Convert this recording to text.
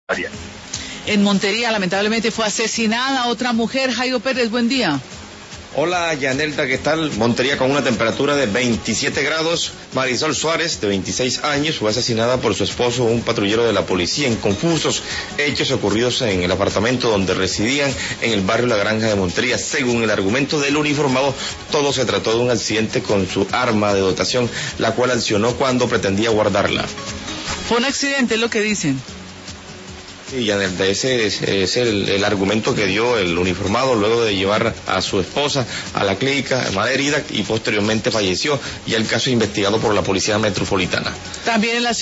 En Montería, lamentablemente, fue asesinada otra mujer. Jairo Pérez, buen día. Hola, Yanelda, ¿qué tal? Montería con una temperatura de 27 grados. Marisol Suárez, de 26 años, fue asesinada por su esposo, un patrullero de la policía, en confusos hechos ocurridos en el apartamento donde residían en el barrio La Granja de Montería. Según el argumento del uniformado, todo se trató de un accidente con su arma de dotación, la cual accionó cuando pretendía guardarla. Fue un accidente, es lo que dicen. Sí, Yanelda, ese es el argumento que dio el uniformado luego de llevar a su esposa a la clínica malherida y posteriormente falleció. Ya el caso es investigado por la Policía Metropolitana. También en la